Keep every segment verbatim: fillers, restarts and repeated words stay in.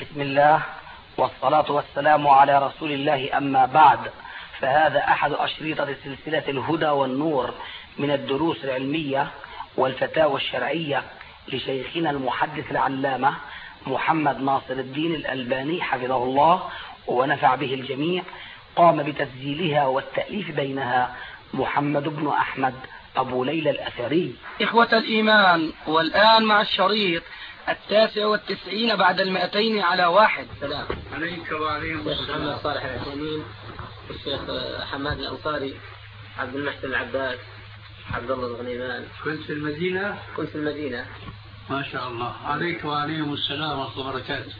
بسم الله والصلاة والسلام على رسول الله، أما بعد، فهذا أحد أشرطة سلسلة الهدى والنور من الدروس العلمية والفتاوى الشرعية لشيخنا المحدث العلامة محمد ناصر الدين الألباني حفظه الله ونفع به الجميع. قام بتسجيلها والتأليف بينها محمد بن أحمد أبو ليلى الأثري. إخوة الإيمان، والآن مع الشريط التاسع والتسعين بعد المئتين على واحد. سلام عليك وعليهم السلام. الشيخ محمد صالح العثيمين، الشيخ حماد الأنصاري، عبد المحسن العباس، عبد الله الغنيمان. كنت في المدينة؟ كنت في المدينة. ما شاء الله. عليك وعليهم السلام ورحمة الله وبركاته.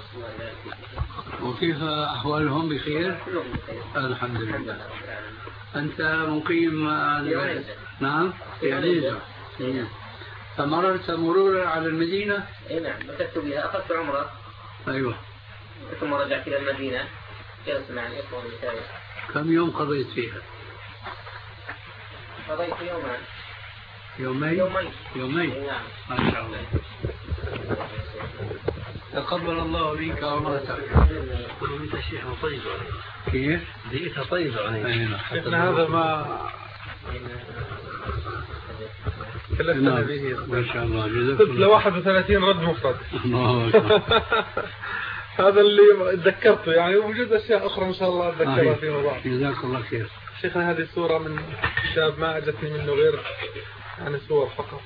وكيف أحوالهم؟ بخير؟ الحمد لله. أنت مقيم؟ نعم في عنيزة. فمررت مرورا على المدينة؟ اي نعم، مكثت بها، أخذت عمرة. أيوة. ثم رجعت إلى المدينة، جلست مع الإخوة والمشايخ. كم يوم قضيت فيها؟ قضيت يوما. يومين؟ يومين. يومين. نعم. ما شاء الله. تقبل الله منك وعمرتك. وانت الشيخ طيب كيف؟ ديتها طيبة عليك. شيخنا هذا ما كلفنا به. ما شاء الله. جزاك قلت الله. له واحد وثلاثين رد مفرد. الله أكبر. هذا اللي تذكرته يعني، ووجد أشياء أخرى إن شاء الله أتذكرها فيما بعد. جزاك الله خير. شيخنا هذه صورة من كتاب ما أجتني منه غير يعني صور فقط.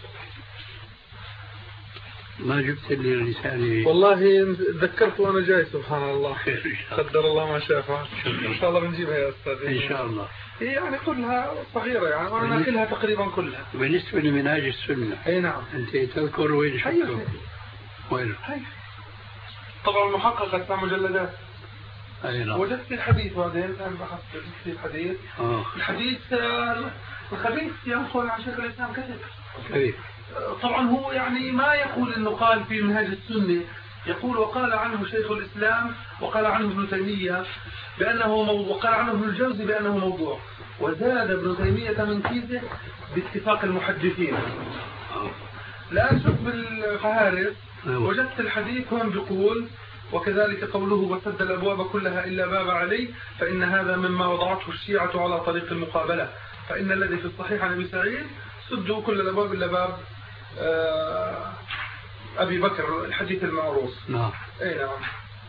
ما جبت لي رسالة؟ والله تذكرت وأنا جاي. سبحان الله. خير إن شاء الله. قدر الله ما شاء فعل. إن شاء الله بنجيبها يا أستاذ. إن شاء الله. هي يعني كلها صغيرة يعني، وأنا ناكلها تقريبا كلها. بالنسبة لمنهاج السنة. أي نعم. أنت تذكر وين شفته؟ وين؟ طبعا المحققة تسع مجلدات. أي نعم. وجدت الحديث بعدين الآن بحثت في الحديث. آه. الحديث الخبيث ينقل عن شيخ الإسلام كذب. كيف؟ طبعا هو يعني ما يقول إنه قال في منهاج السنة، يقول وقال عنه شيخ الإسلام وقال عنه ابن تيمية بأنه موضوع، وقال عنه ابن الجوزي بأنه موضوع، وزاد ابن تيمية من كيسه باتفاق المحدثين. الآن شوف بالفهارس وجدت الحديث هون بيقول وكذلك قوله وسد الأبواب كلها إلا باب علي، فإن هذا مما وضعته الشيعة على طريق المقابلة، فإن الذي في الصحيح عن أبي سعيد سدوا كل الأبواب إلا باب آه أبي بكر، الحديث المعروف. نعم. أي نعم.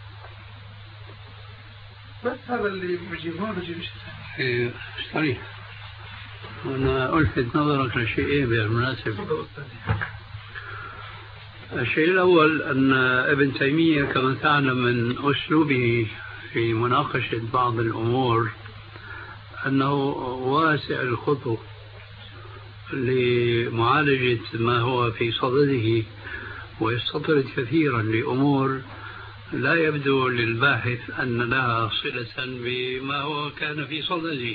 بس هذا اللي بجيب، ما بجيب شيء صحيح. أنا ألفت نظرك لشيئين بالمناسبة. الشيء الأول أن ابن تيمية كما تعلم من أسلوبه في مناقشة بعض الأمور أنه واسع الخطو لمعالجة ما هو في صدده، ويستطرد كثيرا لأمور لا يبدو للباحث أن لها صلة بما هو كان في صدده.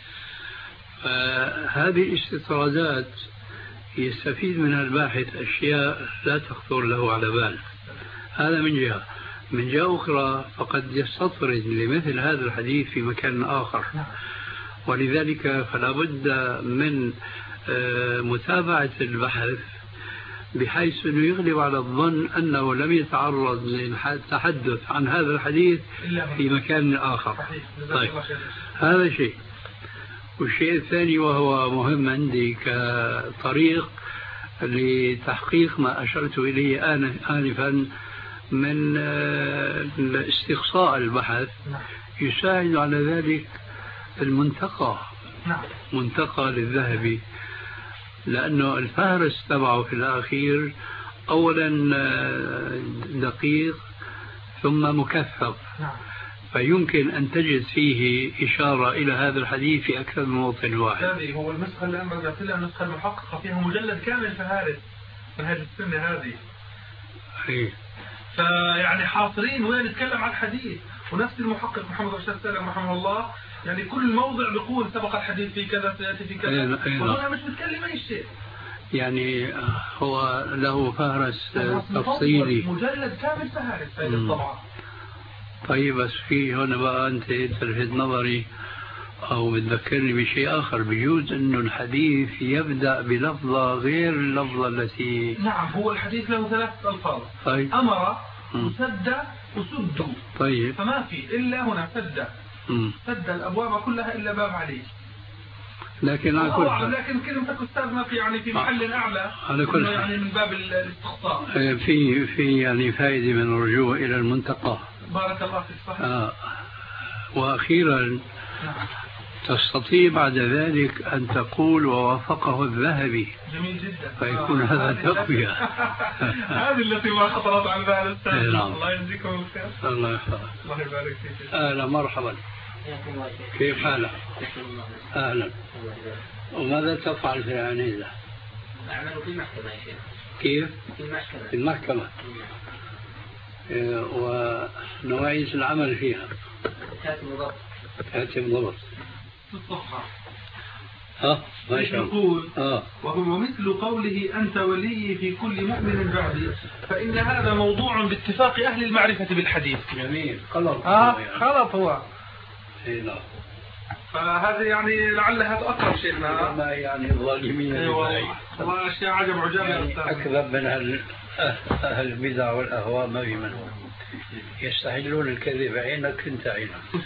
فهذه الاستطرادات يستفيد منها الباحث أشياء لا تخطر له على بال. هذا من جهة. من جهة أخرى فقد يستطرد لمثل هذا الحديث في مكان آخر، ولذلك فلا بد من متابعة البحث بحيث أنه يغلب على الظن أنه لم يتعرض للتحدث عن هذا الحديث في مكان آخر. طيب، هذا شيء. والشيء الثاني وهو مهم عندي كطريق لتحقيق ما أشرت إليه آنفا من استقصاء البحث، يساعد على ذلك المنتقى، منتقى للذهبي، لأنه الفهرس تبعه في الأخير أولا دقيق ثم مكثف، فيمكن أن تجد فيه إشارة إلى هذا الحديث في أكثر من موطن واحد. هذه هو النسخة اللي أنا رجعت لها، النسخة المحققة فيها مجلد كامل فهارس من هذه السنة هذه. أيه. فيعني حاصرين وين نتكلم عن الحديث، ونفس المحقق محمد رشاد سالم رحمه الله يعني كل موضع بيقول سبق الحديث في كذا سيأتي في كذا. أيه. أيه. وهنا مش بتكلم أي شيء. يعني هو له فهرس تفصيلي، مجلد كامل فهارس هذه الطبعة. طيب، بس في هنا بقى أنت تلفت نظري أو بتذكرني بشيء آخر. بيجوز أنه الحديث يبدأ بلفظة غير اللفظة التي. نعم، هو الحديث له ثلاث ألفاظ. طيب. أمر، مسدى، وسدوا. طيب. فما في إلا هنا سد سد الأبواب كلها إلا باب علي. لكن على كل حال لكن كلمتك أستاذ ما في يعني في محل أعلى على كل حال يعني من باب الاستقصاء. في في يعني فائدة من الرجوع إلى المنتقى. بارك الله فيك. صحيح. آه. وأخيرا نعم. تستطيع بعد ذلك أن تقول ووافقه الذهبي. جميل جدا. فيكون آه. هذا تقوية. هذه التي ما خطرت على بال الأستاذ. الله يجزيكم الخير. الله يحفظك. الله يبارك فيك. أهلا مرحبا. كيف حالك؟ أهلا. وماذا تفعل في العنيزة؟ أعمل في المحكمة يا شيخ. كيف؟ في المحكمة. في المحكمة. إيه ونوعية العمل فيها؟ كاتب ضبط. كاتب ضبط. في الصفحة. ها ما شاء الله. يقول آه. وهو مثل قوله أنت ولي في كل مؤمن بعدي، فإن هذا موضوع باتفاق أهل المعرفة بالحديث. جميل. غلط. آه غلط هو. إيه لا. فهذا يعني لعلها تأثر شيخنا. ما يعني الظالمين. أيوة والله أشياء عجب عجاب يا أستاذ. أكذب من أهل أهل البدع والأهواء ما في منهم. يستحلون الكذب عينك أنت عينك.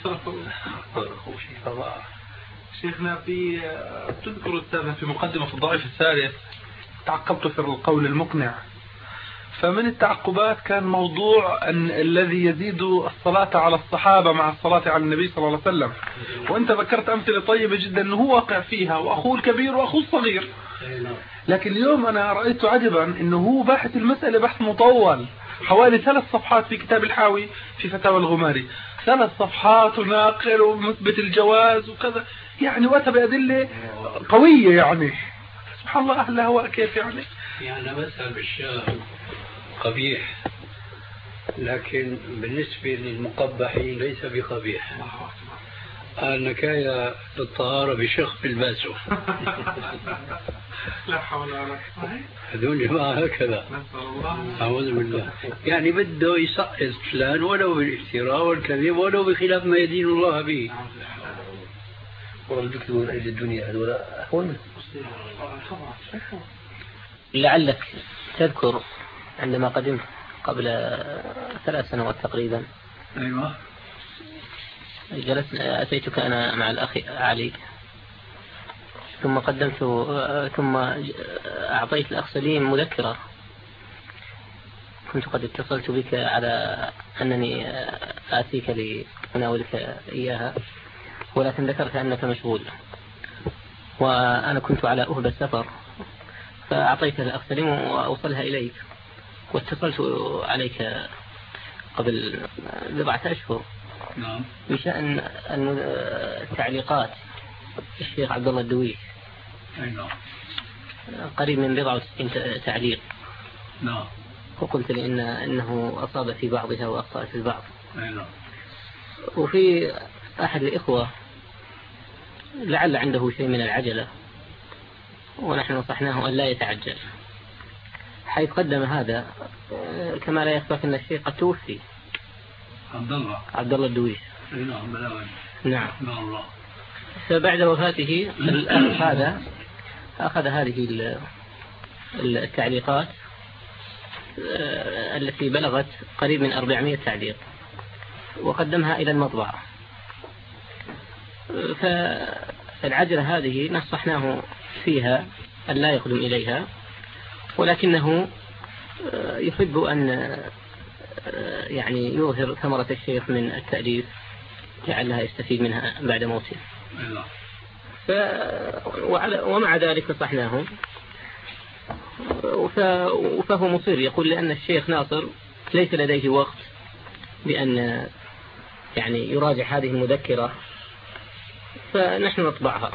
شيخنا في تذكر السابق في مقدمة في الضعيف الثالث تعقبت في القول المقنع، فمن التعقبات كان موضوع أن الذي يزيد الصلاة على الصحابة مع الصلاة على النبي صلى الله عليه وسلم، وأنت ذكرت أمثلة طيبة جدا أنه هو واقع فيها وأخوه الكبير وأخوه الصغير. لكن اليوم أنا رأيت عجبا أنه هو باحث المسألة بحث مطول حوالي ثلاث صفحات في كتاب الحاوي في فتاوى الغماري، ثلاث صفحات وناقل ومثبت الجواز وكذا، يعني وأتى بأدلة قوية. يعني سبحان الله أهل الهواء كيف يعني يعني مثل بالشام قبيح، لكن بالنسبة للمقبحين ليس بقبيح. النكاية للطهارة بشخ بالباسو. لا حول ولا قوة. هذول جماعة هكذا. أعوذ بالله. يعني بده يسقط فلان ولو بالافتراء والكذب ولو بخلاف ما يدين الله به. والدكتور أهل الدنيا هذول أخوان. لعلك تذكر عندما قدمت قبل ثلاث سنوات تقريبا. أيوة. جلسنا أتيتك أنا مع الأخ علي، ثم قدمت ثم أعطيت الأخ سليم مذكرة. كنت قد اتصلت بك على أنني آتيك لأناولك إياها، ولكن ذكرت أنك مشغول وأنا كنت على أهب السفر، فأعطيت الأخ سليم وأوصلها إليك، واتصلت عليك قبل بضعة أشهر نعم بشأن التعليقات الشيخ عبد الله الدويش. نعم. قريب من بضعة وستين تعليق. نعم. وقلت لي إن إنه أصاب في بعضها وأخطأ في البعض. نعم. وفي أحد الإخوة لعل عنده شيء من العجلة، ونحن نصحناه أن لا يتعجل، حيث قدم هذا كما لا يخفى أن الشيخ قد توفي. عبد الله عبد الله الدويش. نعم بلاوي. نعم. الله. فبعد وفاته الأخ هذا أخذ هذه التعليقات التي بلغت قريب من أربعمائة تعليق وقدمها إلى المطبعة. فالعجلة هذه نصحناه فيها أن لا يقدم إليها، ولكنه يحب أن يعني يظهر ثمرة الشيخ من التأليف لعلها يستفيد منها بعد موته. ف... ومع ذلك نصحناه، فهو مصر يقول لأن الشيخ ناصر ليس لديه وقت بأن يعني يراجع هذه المذكرة، فنحن نطبعها.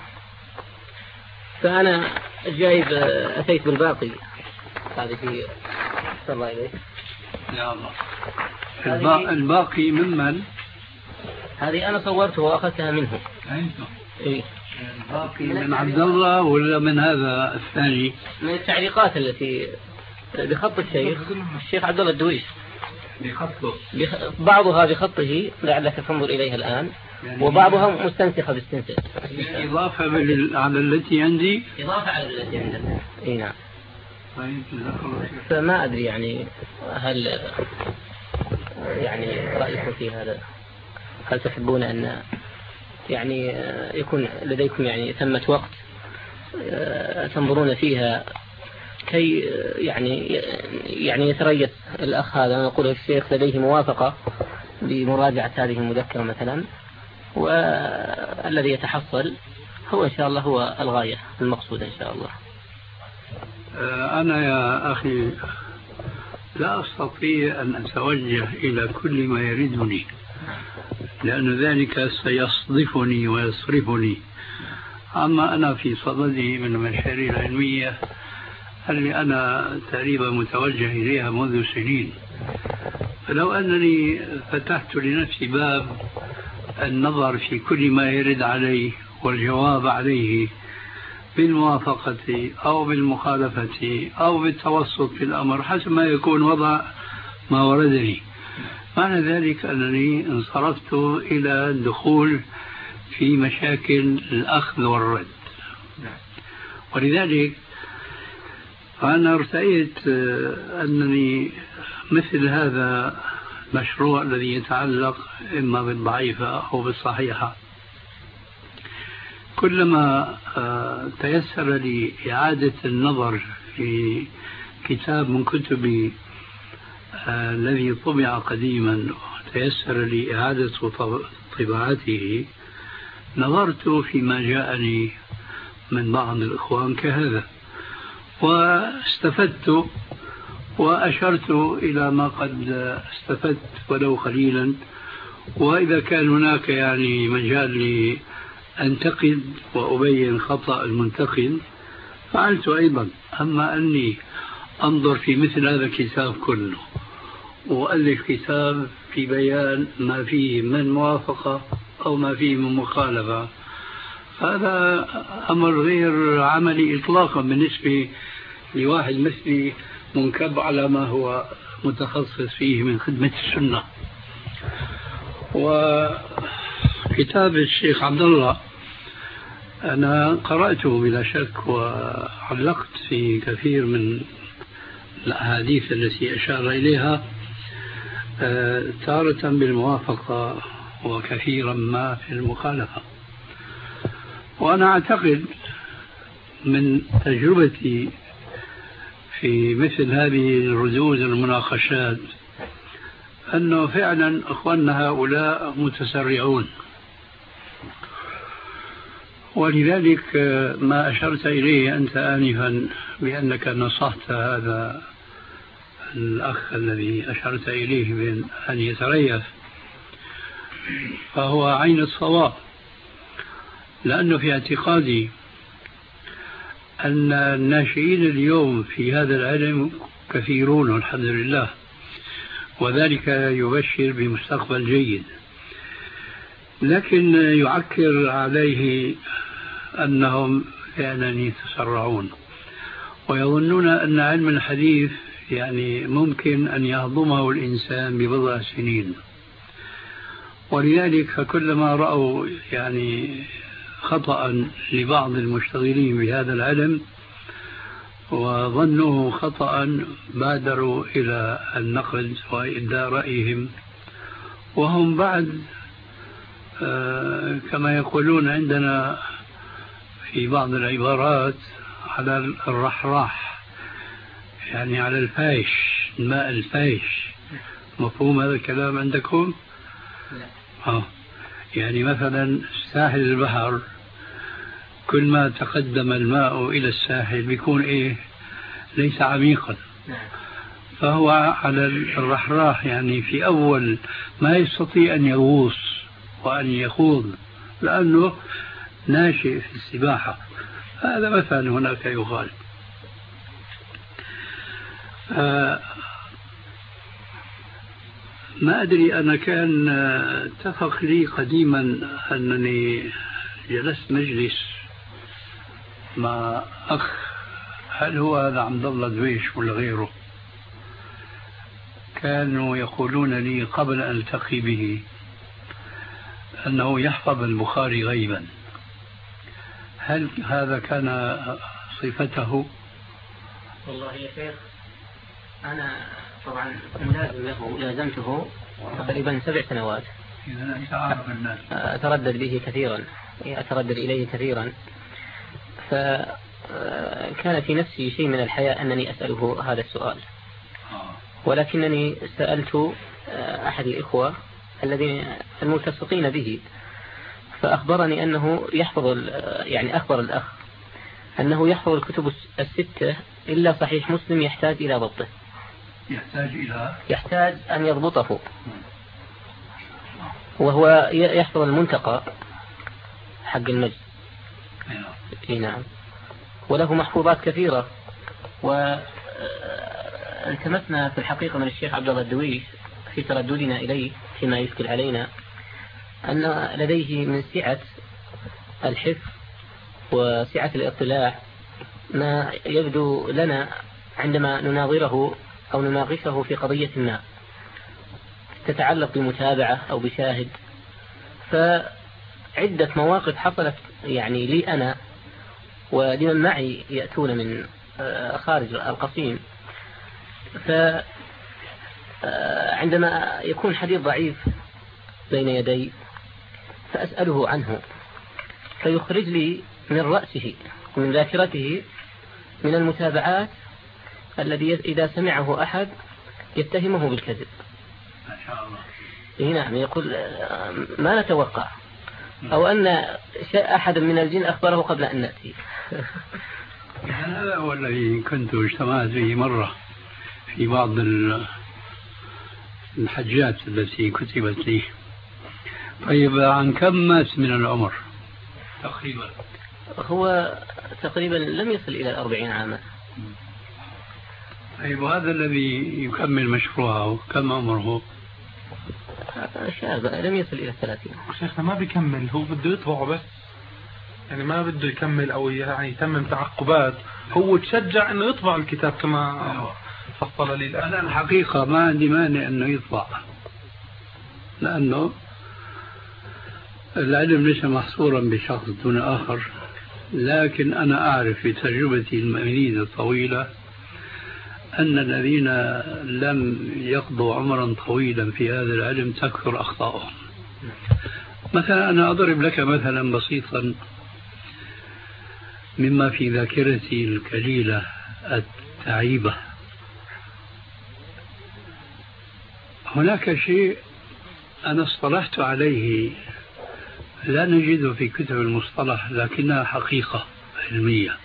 فأنا جايب أتيت بالباقي هذه صلى الله إليه. يا الله. الباقي ممن؟ هذه أنا صورته وأخذتها منه. إيه؟ الباقي من عبد الله ولا من هذا الثاني؟ من التعليقات التي بخط الشيخ الشيخ عبد الله الدويش. بخطه؟ بخ... بعضها بخطه لعلك تنظر إليها الآن، يعني وبعضها مستنسخة باستنساخ. إضافة على التي عندي. إضافة على التي عندك. إيه نعم. فما أدري يعني هل يعني رأيكم في هذا؟ هل تحبون أن يعني يكون لديكم يعني ثمة وقت تنظرون فيها كي يعني يعني يتريث الأخ هذا ونقول الشيخ لديه موافقة بمراجعة هذه المذكرة مثلا، والذي يتحصل هو إن شاء الله هو الغاية المقصودة إن شاء الله. أنا يا أخي لا أستطيع أن أتوجه إلى كل ما يردني، لأن ذلك سيصدفني ويصرفني. أما أنا في صددي من المشاريع العلمية اللي أنا تقريبا متوجه إليها منذ سنين، فلو أنني فتحت لنفسي باب النظر في كل ما يرد عليه والجواب عليه بالموافقة أو بالمخالفة أو بالتوسط في الأمر حسب ما يكون وضع ما وردني، معنى ذلك أنني انصرفت إلى الدخول في مشاكل الأخذ والرد. ولذلك فأنا ارتأيت أنني مثل هذا المشروع الذي يتعلق إما بالضعيفة أو بالصحيحة كلما تيسر لي إعادة النظر في كتاب من كتبي الذي طبع قديما وتيسر لي إعادة طباعته نظرت فيما جاءني من بعض الإخوان كهذا واستفدت وأشرت إلى ما قد استفدت ولو قليلا، وإذا كان هناك يعني مجال لي أنتقد وأبين خطأ المنتقد فعلت أيضا. أما أني أنظر في مثل هذا الكتاب كله وألف كتاب في بيان ما فيه من موافقة أو ما فيه من مخالفة، هذا أمر غير عملي إطلاقا بالنسبة لواحد مثلي منكب على ما هو متخصص فيه من خدمة السنة. وكتاب الشيخ عبد الله أنا قرأته بلا شك وعلقت في كثير من الأحاديث التي أشار إليها تارة بالموافقة وكثيرا ما في المخالفة. وأنا أعتقد من تجربتي في مثل هذه الردود والمناقشات أنه فعلا أخواننا هؤلاء متسرعون، ولذلك ما أشرت إليه أنت آنفا بأنك نصحت هذا الأخ الذي أشرت إليه بأن أن يتريث فهو عين الصواب، لأنه في اعتقادي أن الناشئين اليوم في هذا العلم كثيرون والحمد لله، وذلك يبشر بمستقبل جيد، لكن يعكر عليه أنهم فعلا يتسرعون ويظنون أن علم الحديث يعني ممكن أن يهضمه الإنسان ببضع سنين. ولذلك فكلما رأوا يعني خطأ لبعض المشتغلين بهذا العلم وظنوه خطأ بادروا إلى النقد وإبداء رأيهم، وهم بعد آه كما يقولون عندنا في بعض العبارات على الرحراح، يعني على الفايش، الماء الفايش. مفهوم هذا الكلام عندكم؟ آه. يعني مثلا ساحل البحر كل ما تقدم الماء إلى الساحل بيكون إيه؟ ليس عميقا، فهو على الرحراح، يعني في أول ما يستطيع أن يغوص وأن يخوض لأنه ناشئ في السباحة. هذا مثلا هناك يقال. آه ما أدري، أنا كان اتفق لي قديما أنني جلست مجلس مع أخ، هل هو هذا عبد الله دويش ولا غيره، كانوا يقولون لي قبل أن ألتقي به أنه يحفظ البخاري غيبا. هل هذا كان صفته؟ والله يا شيخ أنا طبعا ملازم له، لازمته تقريبا سبع سنوات. إذا أنت عارف الناس. أتردد به كثيرا، أتردد إليه كثيرا، فكان في نفسي شيء من الحياء أنني أسأله هذا السؤال، ولكنني سألت أحد الإخوة الذين الملتصقين به، فأخبرني أنه يحفظ، يعني أخبر الأخ أنه يحفظ الكتب الستة إلا صحيح مسلم يحتاج إلى ضبطه. يحتاج إلى يحتاج أن يضبطه، وهو يحفظ المنتقى حق المجد. اي نعم، وله محفوظات كثيرة. والتمسنا في الحقيقة من الشيخ عبد الله الدويش في ترددنا إليه فيما يشكل علينا أن لديه من سعة الحفظ وسعة الاطلاع ما يبدو لنا عندما نناظره أو نناقشه في قضية ما تتعلق بمتابعة أو بشاهد. فعدة مواقف حصلت يعني لي أنا ولمن معي يأتون من خارج القصيم، فعندما يكون حديث ضعيف بين يدي فأسأله عنه فيخرج لي من رأسه ومن ذاكرته من المتابعات الذي إذا سمعه أحد يتهمه بالكذب. ما شاء الله. نعم، يقول ما نتوقع، أو أن أحد من الجن أخبره قبل أن نأتي. هذا هو الذي كنت اجتمعت به مرة في بعض الحجات التي كتبت لي. طيب، عن كم مات من العمر تقريبا؟ هو تقريبا لم يصل إلى الأربعين عاما. طيب، وهذا الذي يكمل مشروعه كم عمره؟ شاب لم يصل إلى الثلاثين. شيخنا ما بيكمل، هو بده يطبعه بس، يعني ما بده يكمل أو يعني يتمم تعقبات، هو تشجع إنه يطبع الكتاب كما فصل لي الأخ. أنا الحقيقة ما عندي مانع إنه يطبع، لأنه العلم ليس محصورا بشخص دون آخر، لكن أنا أعرف بتجربتي المديدة الطويلة أن الذين لم يقضوا عمرا طويلا في هذا العلم تكثر أخطاؤهم. مثلا أنا أضرب لك مثلا بسيطا مما في ذاكرتي القليلة التعيبة. هناك شيء أنا اصطلحت عليه لا نجده في كتب المصطلح، لكنها حقيقة علمية،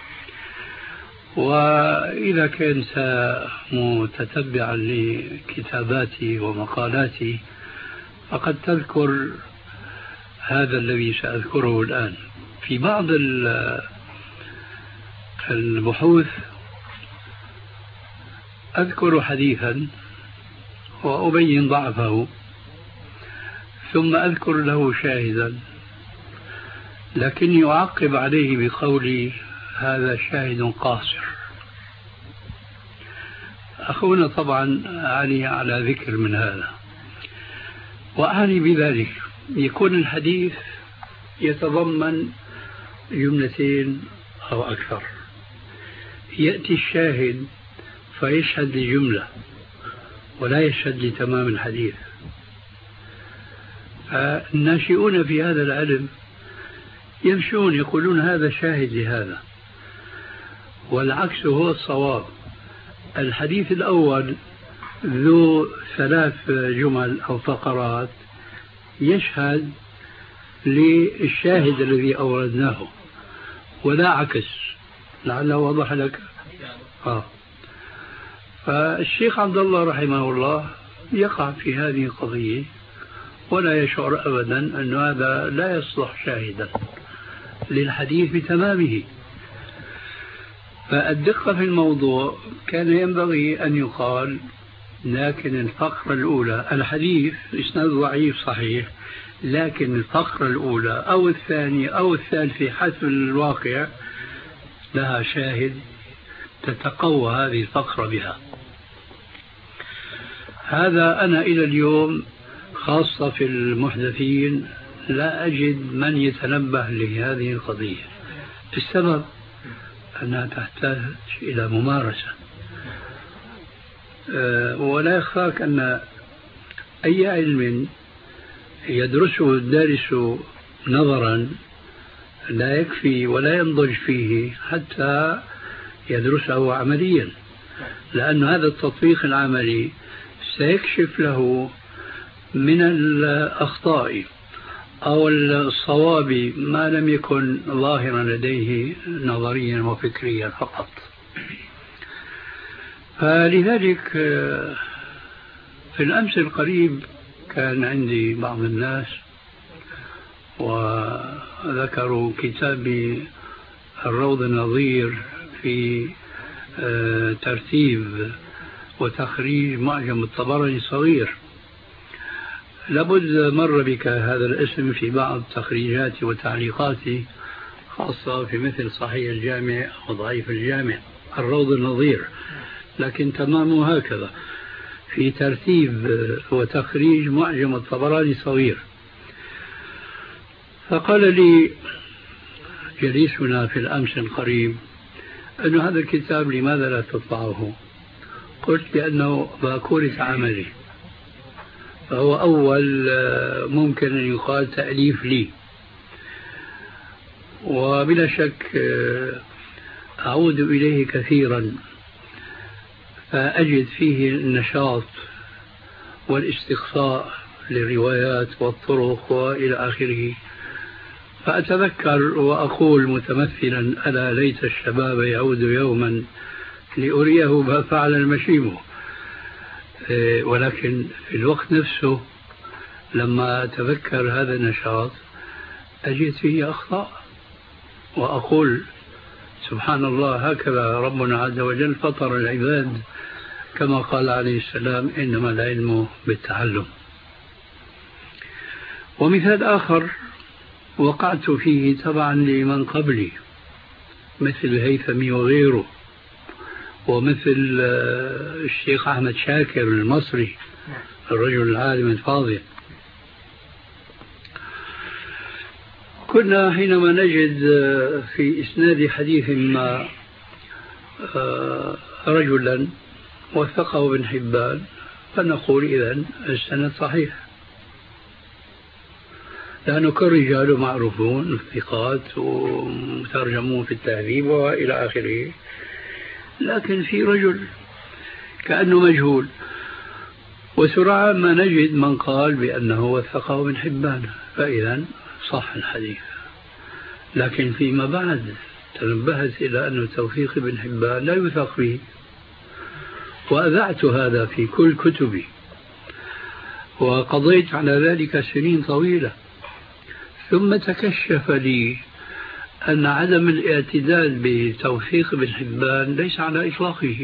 وإذا كنت متتبعا لكتاباتي ومقالاتي فقد تذكر هذا الذي سأذكره الآن. في بعض البحوث أذكر حديثا وأبين ضعفه، ثم أذكر له شاهدا، لكني أعقب عليه بقولي هذا شاهد قاصر. أخونا طبعا علي على ذكر من هذا، وأعني بذلك يكون الحديث يتضمن جملتين أو أكثر، يأتي الشاهد فيشهد لجملة ولا يشهد لتمام الحديث. فالناشئون في هذا العلم يمشون يقولون هذا شاهد لهذا، والعكس هو الصواب. الحديث الأول ذو ثلاث جمل أو فقرات يشهد للشاهد الذي أوردناه ولا عكس. لعله وضح لك. آه. فالشيخ عبد الله رحمه الله يقع في هذه القضية ولا يشعر أبدا أن هذا لا يصلح شاهدا للحديث بتمامه. فالدقة في الموضوع كان ينبغي أن يقال لكن الفقرة الأولى الحديث إسناد ضعيف صحيح، لكن الفقرة الأولى أو الثانية أو الثالثة حسب الواقع لها شاهد تتقوى هذه الفقرة بها. هذا أنا إلى اليوم خاصة في المحدثين لا أجد من يتنبه لهذه القضية. السبب أنها تحتاج إلى ممارسة، أه ولا يخفاك أن أي علم يدرسه الدارس نظرا لا يكفي ولا ينضج فيه حتى يدرسه عمليا، لأن هذا التطبيق العملي سيكشف له من الأخطاء أو الصواب ما لم يكن ظاهرا لديه نظريا وفكريا فقط. فلذلك في الأمس القريب كان عندي بعض الناس وذكروا كتابي الروض النظير في ترتيب وتخريج معجم الطبراني صغير. لابد مر بك هذا الاسم في بعض تخريجاتي وتعليقاتي، خاصة في مثل صحيح الجامع وضعيف الجامع، الروض النظير، لكن تمامه هكذا في ترتيب وتخريج معجم الطبراني صغير. فقال لي جليسنا في الأمس القريب أن هذا الكتاب لماذا لا تطبعه؟ قلت لأنه باكورة عملي، فهو أول ممكن أن يقال تأليف لي، وبلا شك أعود إليه كثيرا فأجد فيه النشاط والاستقصاء للروايات والطرق وإلى آخره. فأتذكر وأقول متمثلا: ألا ليت الشباب يعود يوما لأريه ما فعل المشيب. ولكن في الوقت نفسه لما أتذكر هذا النشاط أجد فيه أخطاء، وأقول: سبحان الله، هكذا ربنا عز وجل فطر العباد، كما قال عليه السلام: إنما العلم بالتعلم. ومثال آخر وقعت فيه طبعا لمن قبلي مثل الهيثمي وغيره، ومثل الشيخ أحمد شاكر المصري الرجل العالم الفاضل. كنا حينما نجد في إسناد حديث ما رجلا وثقه ابن حبان فنقول: إذن السند صحيح، لأنه كل رجاله معروفون الثقات ومترجمون في التهذيب وإلى آخره. لكن في رجل كأنه مجهول، وسرعان ما نجد من قال بأنه وثقه ابن حبان، فإذا صح الحديث. لكن فيما بعد تنبهت إلى أن توثيق ابن حبان لا يوثق به، وأذعت هذا في كل كتبي، وقضيت على ذلك سنين طويلة. ثم تكشف لي أن عدم الاعتدال بتوثيق ابن حبان ليس على إطلاقه،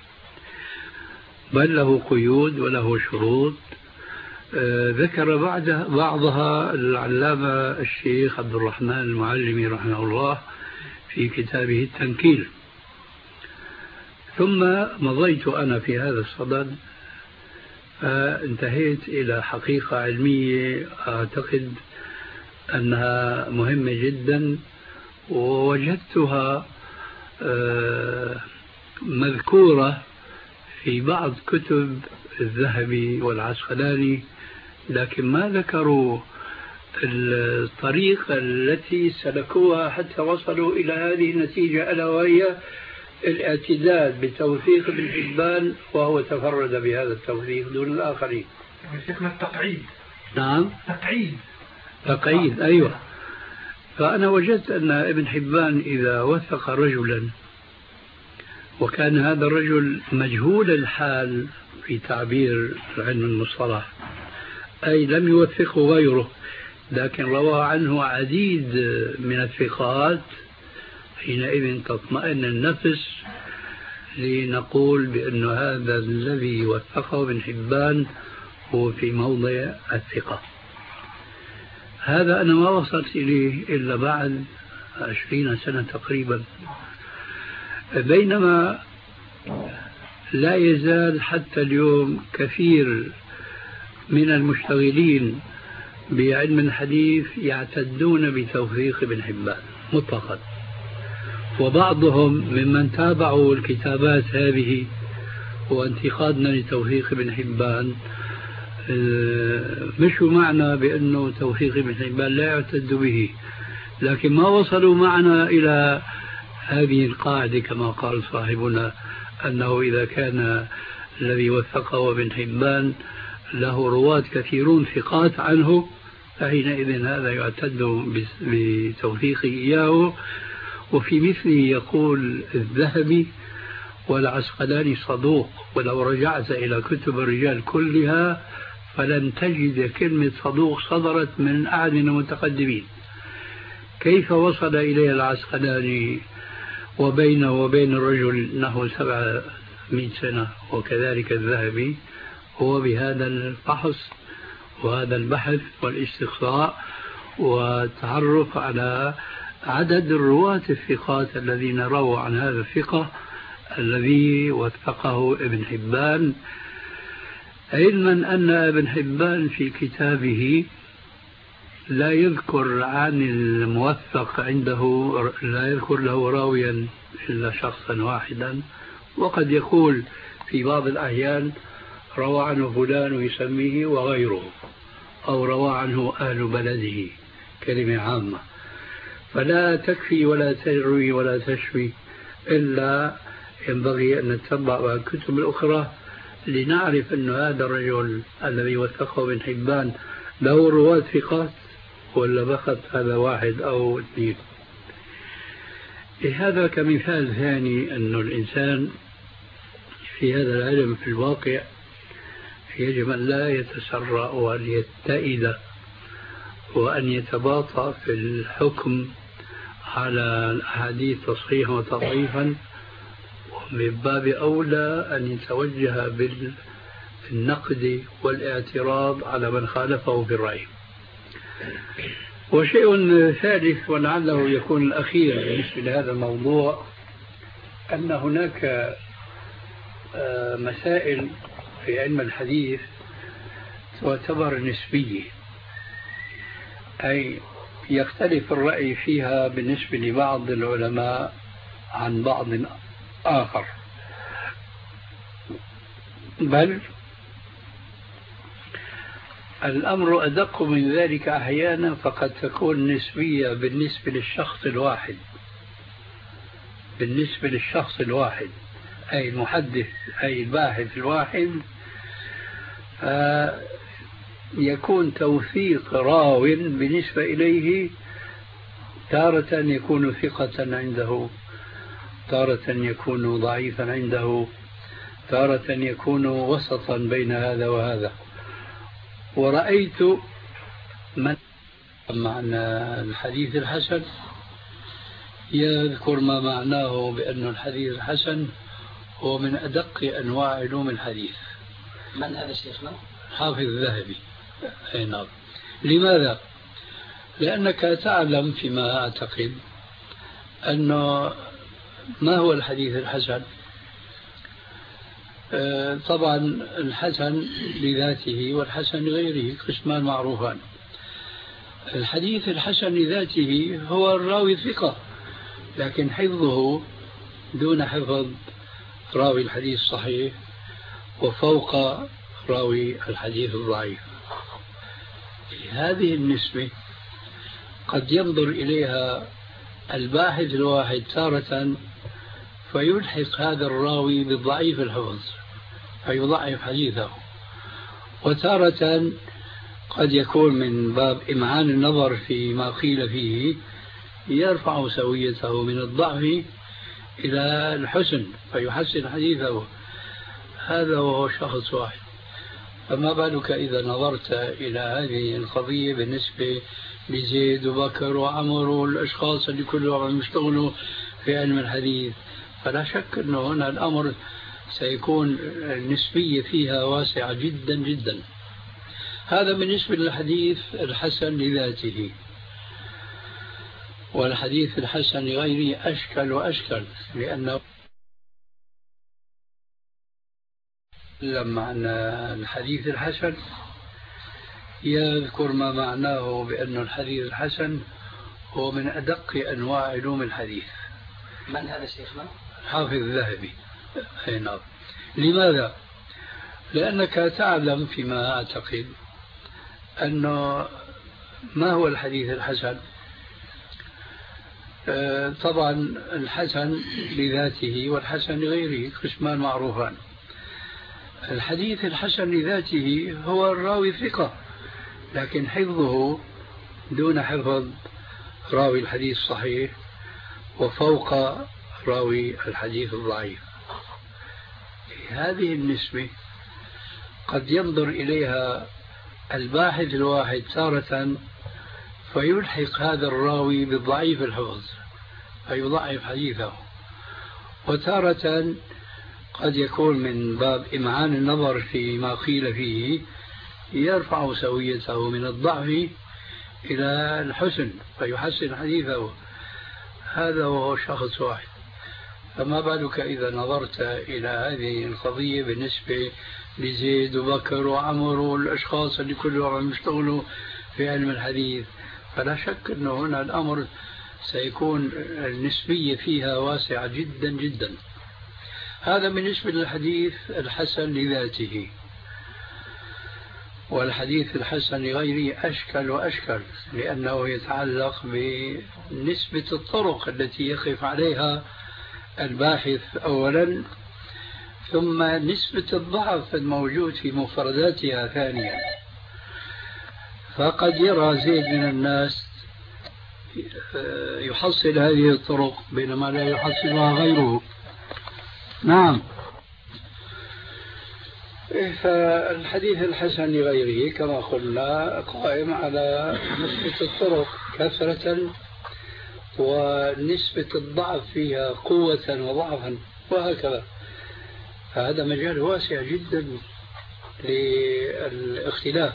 بل له قيود وله شروط ذكر بعد بعضها العلامة الشيخ عبد الرحمن المعلمي رحمه الله في كتابه التنكيل. ثم مضيت أنا في هذا الصدد فانتهيت إلى حقيقة علمية أعتقد أنها مهمة جدا، ووجدتها مذكورة في بعض كتب الذهبي والعسقلاني، لكن ما ذكروا الطريقة التي سلكوها حتى وصلوا إلى هذه النتيجة، ألا وهي الاعتداد بتوثيق ابن حبان، وهو تفرد بهذا التوثيق دون الآخرين. شيخنا التقعيد. نعم، تقعيد تقعيد، أيوة. فأنا وجدت أن ابن حبان إذا وثق رجلا وكان هذا الرجل مجهول الحال في تعبير علم المصطلح، أي لم يوثقه غيره، لكن روى عنه عديد من الثقات، حينئذ تطمئن النفس لنقول بأن هذا الذي وثقه ابن حبان هو في موضع الثقة. هذا أنا ما وصلت إليه إلا بعد عشرين سنة تقريبا، بينما لا يزال حتى اليوم كثير من المشتغلين بعلم الحديث يعتدون بتوثيق ابن حبان مطلقا، وبعضهم ممن تابعوا الكتابات هذه وانتقادنا لتوثيق ابن حبان مشوا معنا بأنه توثيق ابن حبان لا يعتد به، لكن ما وصلوا معنا إلى هذه القاعدة كما قال صاحبنا، أنه إذا كان الذي وثقه ابن حبان له رواة كثيرون ثقات عنه فحينئذ هذا يعتد بتوثيقه إياه. وفي مثله يقول الذهبي: والعسقلاني صدوق، ولو رجعت إلى كتب الرجال كلها فلن تجد كلمة صدوق صدرت من أحد من المتقدمين. كيف وصل إليه العسقلاني وبينه وبين الرجل نحو سبعمائة سنة، وكذلك الذهبي؟ هو بهذا الفحص وهذا البحث والاستقصاء والتعرف على عدد الرواة الثقات الذين رووا عن هذا الثقة الذي وثقه ابن حبان، علما أن ابن حبان في كتابه لا يذكر عن الموثق عنده، لا يذكر له راويا إلا شخصا واحدا، وقد يقول في بعض الأحيان روى عنه فلان ويسميه وغيره، أو روى عنه أهل بلده، كلمة عامة. فلا تكفي ولا تروي ولا تشفي، إلا ينبغي أن نتبع الكتب الأخرى لنعرف أن هذا الرجل الذي وثقه ابن حبان له رواة ثقات ولا بخت هذا واحد أو اثنين. هذا كمثال ثاني أن الإنسان في هذا العلم في الواقع يجب أن لا يتسرع وأن يتئد وأن يتباطأ في الحكم على الأحاديث تصحيحا وتضعيفا، ومن باب أولى أن يتوجه بالنقد والاعتراض على من خالفه في الرأي. وشيء ثالث ولعله يكون الأخير بالنسبة لهذا الموضوع، أن هناك مسائل في علم الحديث تعتبر نسبية، أي يختلف الرأي فيها بالنسبة لبعض العلماء عن بعض آخر، بل الأمر أدق من ذلك أحيانا، فقد تكون نسبية بالنسبة للشخص الواحد بالنسبة للشخص الواحد أي المحدث أي الباحث الواحد، يكون توثيق راو بالنسبة إليه تارة يكون ثقة عنده، تارة يكون ضعيفا عنده، تارة يكون وسطا بين هذا وهذا. ورأيت من معنى الحديث الحسن يذكر ما معناه بأن الحديث الحسن هو من أدق أنواع علوم الحديث. من هذا شيخنا؟ حافظ الذهبي. نعم. لماذا؟ لأنك تعلم فيما أعتقد أنه ما هو الحديث الحسن؟ طبعا الحسن لذاته والحسن لغيره قسمان معروفان. الحديث الحسن لذاته هو الراوي الثقة، لكن حفظه دون حفظ راوي الحديث الصحيح وفوق راوي الحديث الضعيف. هذه النسبة قد ينظر إليها الباحث الواحد تارة فيلحق هذا الراوي بالضعيف الحفظ فيضعف حديثه، وتارة قد يكون من باب إمعان النظر فيما قيل فيه يرفع سويته من الضعف إلى الحسن فيحسن حديثه. هذا وهو شخص واحد، فما بالك إذا نظرت إلى هذه القضية بالنسبة لزيد وبكر وعمر والأشخاص اللي كلهم عم يشتغلوا في علم الحديث، فلا شك أنه هنا الأمر سيكون النسبية فيها واسعة جدا جدا. هذا بالنسبة للحديث الحسن لذاته. والحديث الحسن لغيره أشكل وأشكل، لأنه لما الحديث الحسن يذكر ما معناه بأن الحديث الحسن هو من أدق أنواع علوم الحديث. من هذا شيخنا؟ حافظ الذهبي. نعم. لماذا؟ لأنك تعلم فيما أعتقد أنه ما هو الحديث الحسن. طبعا الحسن لذاته والحسن لغيره قسمان معروفان. الحديث الحسن لذاته هو الراوي ثقة لكن حفظه دون حفظ راوي الحديث الصحيح وفوق راوي الحديث الضعيف. هذه النسبة قد ينظر إليها الباحث الواحد تارة فيلحق هذا الراوي بالضعيف الحفظ فيضعف حديثه، وتارة قد يكون من باب إمعان النظر فيما قيل فيه يرفع سويته من الضعف إلى الحسن فيحسن حديثه. هذا وهو شخص واحد. فما بالك إذا نظرت إلى هذه القضية بالنسبة لزيد وبكر وعمر والأشخاص اللي كلهم عم يشتغلوا في علم الحديث، فلا شك أنه هنا الأمر سيكون النسبية فيها واسعة جدا جدا. هذا بالنسبة للحديث الحسن لذاته. والحديث الحسن لغيره أشكل وأشكل لأنه يتعلق بنسبة الطرق التي يقف عليها الباحث أولا، ثم نسبة الضعف الموجود في مفرداتها ثانيا. فقد يرى زيد من الناس يحصل هذه الطرق بينما لا يحصلها غيره. نعم. فالحديث الحسن لغيره كما قلنا قائم على نسبة الطرق كثرة ونسبة الضعف فيها قوة وضعفا وهكذا. فهذا مجال واسع جدا للاختلاف.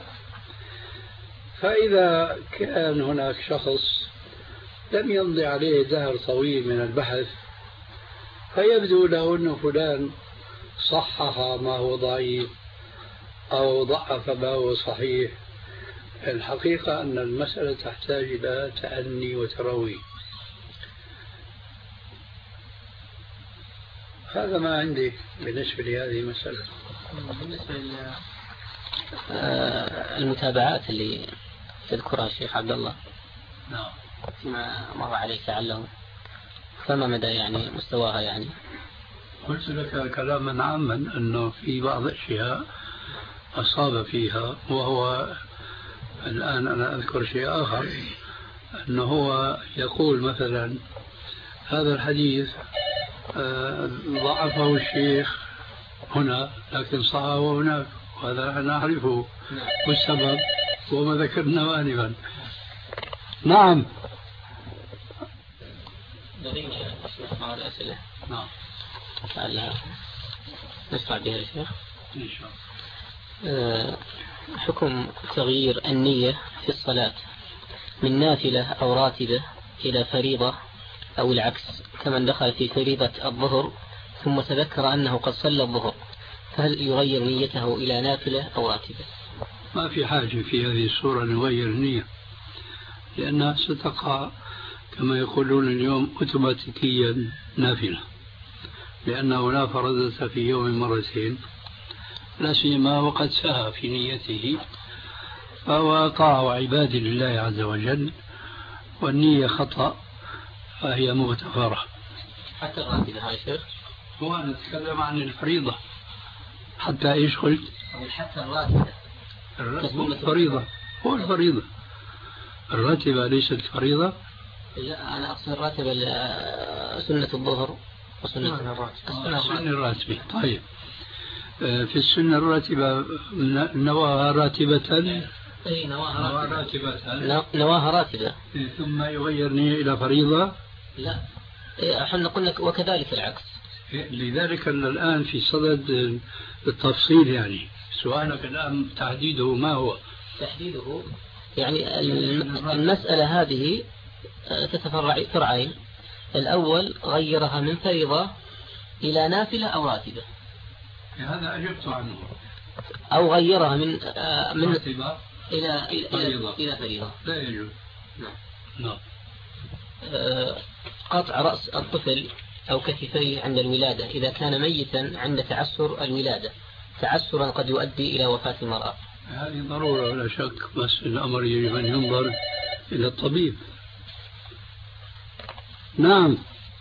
فإذا كان هناك شخص لم يمضي عليه دهر طويل من البحث فيبدو له أن فلان صحح ما هو ضعيف أو ضعف ما هو صحيح، الحقيقة أن المسألة تحتاج إلى تأني وتروي. هذا ما عندي بالنسبة لهذه المسألة. بالنسبة للمتابعات اللي تذكرها الشيخ عبد الله نعم فيما مر عليك لعله، فما مدى يعني مستواها؟ يعني قلت لك كلاما عاما أنه في بعض الأشياء أصاب فيها، وهو الآن أنا أذكر شيء آخر أنه هو يقول مثلا هذا الحديث ضعفه الشيخ هنا لكن صححه هناك، وهذا نعرفه والسبب وما ذكرنا آنفا. نعم. مع الأسئلة. نعم. لعلها نشرع بها يا شيخ. إن شاء الله. حكم تغيير النية في الصلاة من نافلة أو راتبة إلى فريضة أو العكس، كمن دخل في فريضة الظهر ثم تذكر أنه قد صلى الظهر، فهل يغير نيته إلى نافلة أو راتبة؟ ما في حاجة في هذه الصورة نغير النية، لأنها ستقع كما يقولون اليوم أوتوماتيكيا نافلة، لأنه لا فرضة في يوم مرتين، لا سيما وقد سهى في نيته، فهو طاعة عباد لله عز وجل، والنية خطأ فهي مغتفرة. حتى الراتبة يا شيخ؟ هو نتكلم عن الفريضة. حتى إيش قلت؟ حتى الراتبة. الفريضة هو الفريضة، الراتبة ليست فريضة. لا أنا أقصد الراتبة سنة الظهر وسنة الراتبة. السنة الراتبة. طيب في السنة الراتبة نواها راتبة. أي نواها راتبة. نواها راتبة. ثم يغير نية إلى فريضة. لا احنا قلنا وكذلك العكس. لذلك الآن في صدد التفصيل، يعني سؤالك الآن تحديده ما هو؟ تحديده يعني المسألة هذه تتفرع فرعين. الأول غيرها من فريضة إلى نافلة أو راتبة، هذا أجبت عنه. أو غيرها من من راتبة إلى إلى إلى فريضة. لا يجوز. نعم. نعم. قطع رأس الطفل أو كتفيه عند الولادة إذا كان ميتا عند تعسر الولادة، تعسرا قد يؤدي إلى وفاة المرأة. هذه ضرورة ولا شك، بس الأمر يجب أن ينظر إلى الطبيب. نعم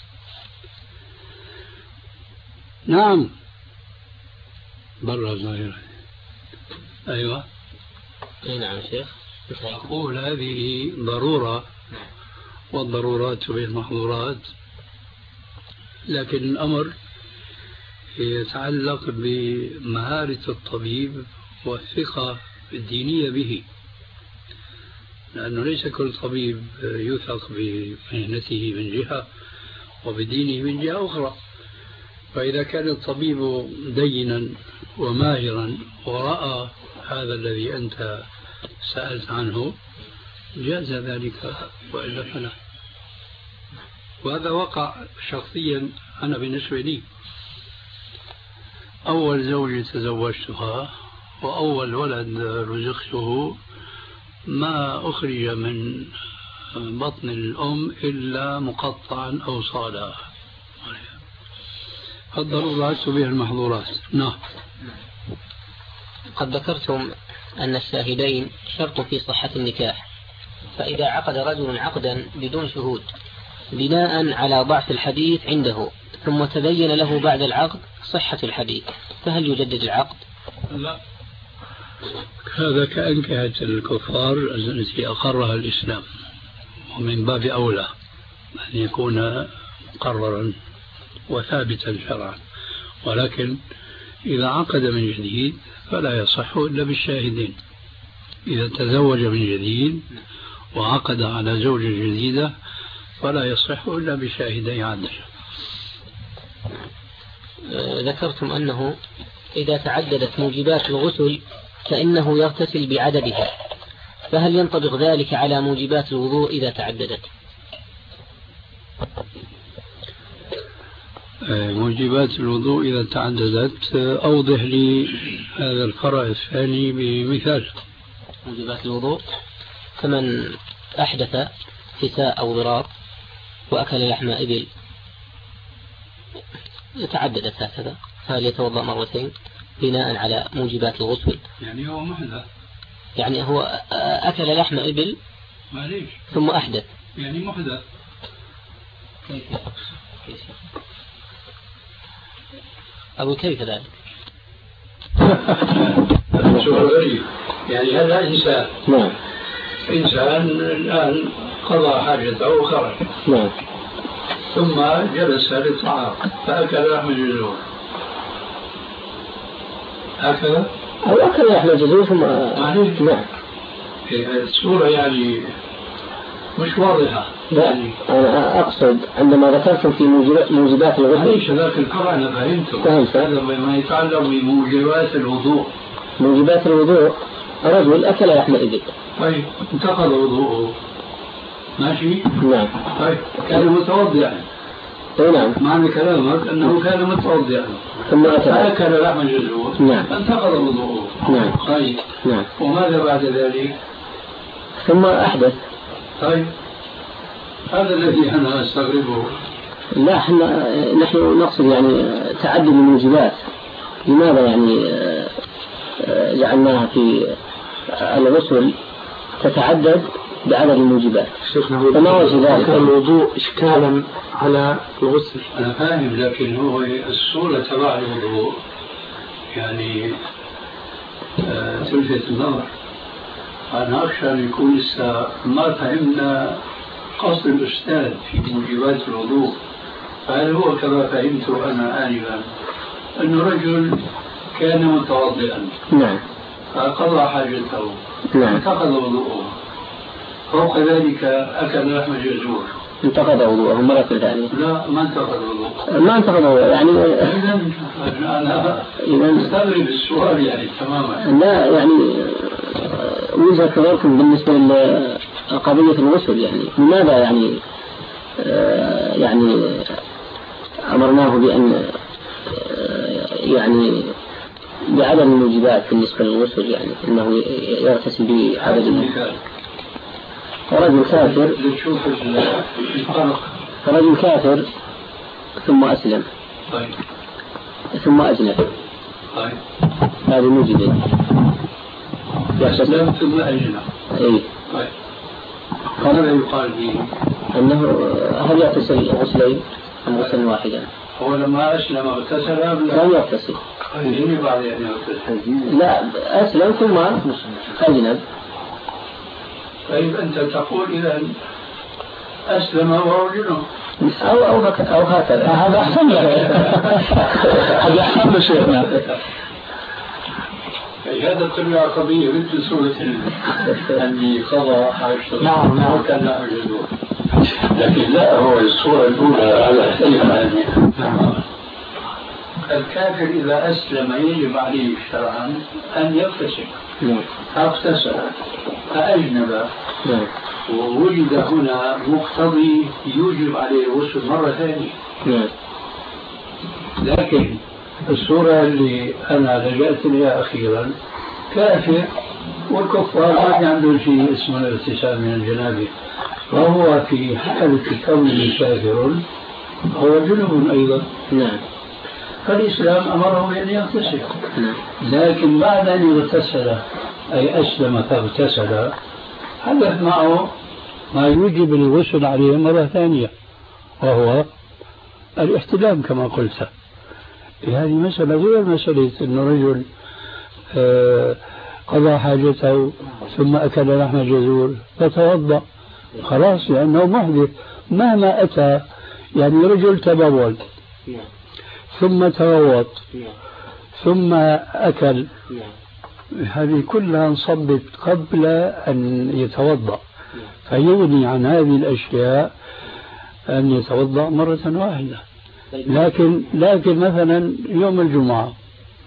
نعم برا ظاهرة. أيوة. أي نعم شيخ. أقول هذه ضرورة، والضرورات تبيح المحظورات، لكن الأمر يتعلق بمهارة الطبيب والثقة الدينية به، لأنه ليس كل طبيب يثق بمهنته من جهة وبدينه من جهة أخرى. فإذا كان الطبيب دينا وماهرا ورأى هذا الذي أنت سألت عنه جاز ذلك، وإلا فلا. وهذا وقع شخصيا أنا بالنسبة لي. أول زوجة تزوجتها وأول ولد رزقته ما أخرج من بطن الأم إلا مقطعا أو صالا. الضرورات تبيح المحظورات. نعم. قد ذكرتم أن الشاهدين شرط في صحة النكاح، فإذا عقد رجل عقدا بدون شهود بناء على ضعف الحديث عنده ثم تبين له بعد العقد صحة الحديث، فهل يجدد العقد؟ لا، هذا كأنكهة الكفار التي أقرها الإسلام، ومن باب أولى أن يكون مقررا وثابتا شرعا. ولكن إذا عقد من جديد فلا يصح إلا بالشاهدين. إذا تزوج من جديد وعقد على زوجة جديدة فلا يصح إلا بشاهدي عدل. ذكرتم أنه إذا تعددت موجبات الغسل فإنه يغتسل بعددها، فهل ينطبق ذلك على موجبات الوضوء إذا تعددت؟ موجبات الوضوء إذا تعددت، أوضح لي هذا الفرع الثاني بمثال. موجبات الوضوء فمن أحدث كساء أو ضراب وأكل لحم إبل تعددت هكذا، هل يتوضأ مرتين بناء على موجبات الغسل؟ يعني هو محدث، يعني هو أكل لحم إبل معليش ثم أحدث، يعني محدث. كيف كيف أو كيف ذلك؟ سؤال غريب. يعني هذا إنسان نعم إنسان الآن قضى حاجته وخرج، نعم، ثم جلس للطعام فأكل لحم الجزور، هكذا أو أكل لحم الجزور ثم معليش. نعم. الصورة يعني مش واضحة. لا يعني أنا أقصد عندما ذكرتم في موجبات الغسل. معليش ذاك الفرع أنا فهمته. فهمت. هذا ما يتعلق بموجبات الوضوء. موجبات الوضوء رجل أكل لحم إبل، طيب انتقض وضوءه، ماشي. نعم. طيب كان متوضئا. نعم. معنى كلامك أنه كان متوضئا ثم أكل فأكل لحم الجزور. نعم. انتقض وضوءه. نعم. طيب. نعم. وماذا بعد ذلك؟ ثم أحدث. طيب هذا الذي أنا أستغربه. لا احنا نحن نقصد يعني تعدد الموجبات، لماذا يعني جعلناها في الغسل تتعدد بعدد الموجبات؟ فما وجه ذلك؟ الوضوء إشكالا على الغسل. أنا فاهم، لكن هو الصورة تبع الوضوء يعني آه تلفت النظر. أنا أخشى أن يكون لسه ما فهمنا قصد الأستاذ في موجبات الوضوء. فهل هو كما فهمت أنا آنفا أنه رجل كان متوضئا، نعم، فقضى حاجته، نعم، انتقض وضوءه، فوق ذلك أكل لحم الجزور، انتقض وضوءه مرة ثانية؟ لا ما انتقض وضوءه. ما انتقض وضوءه يعني. إذا أنا مستغرب السؤال يعني تماما. لا يعني وجهة نظركم بالنسبة لقضية الغسل، يعني لماذا يعني يعني أمرناه بأن يعني بعدد الموجبات بالنسبة للغسل، يعني أنه يغتسل بعدد. رجل كافر، رجل كافر ثم أسلم، طيب. ثم أجنب، طيب هذه موجودة. أسلم ثم أجنب. إيه. طيب ماذا يقال فيه؟ أنه هل يغتسل غسلين أم غسلا واحدا؟ هو لما أسلم اغتسل لا يغتسل. أجنب بعد أن يغتسل. لا أسلم ثم أجنب. طيب أنت تقول إذا أسلم وهو جنوب أو أو أو هكذا. هذا أحسن لك. هذا أحسن شيخنا. هذا طلع قضية مثل سورة أني قضى حاجته. نعم نعم. وكان له جنوب. لكن لا، هو الصورة الأولى على اختلف هذه. الكافر إذا أسلم يجب عليه شرعا أن يغتسل. فاغتسل فأجنب ووجد هنا مقتضي يوجب عليه الغسل مرة ثانية. لكن الصورة اللي أنا لجأت إليها أخيرا كافر، والكفار ما في عندهم شيء اسمه الاغتسال من الجنابة، وهو في حالة كونه كافر هو جنوب أيضا. نعم. فالإسلام أمره بأن يغتسل. لكن بعد أن يغتسل أي أسلم فاغتسل حدث معه ما يوجب الغسل عليه مرة ثانية، وهو الاحتلام كما قلت. هذه مسألة غير مسألة أن رجل قضى حاجته ثم أكل لحم جزور فتوضأ خلاص لأنه محدث مهما أتى. يعني رجل تبول ثم تغوط ثم أكل، هذه كلها انصبت قبل أن يتوضأ، فيغني عن هذه الأشياء أن يتوضأ مرة واحدة. لكن لكن مثلا يوم الجمعة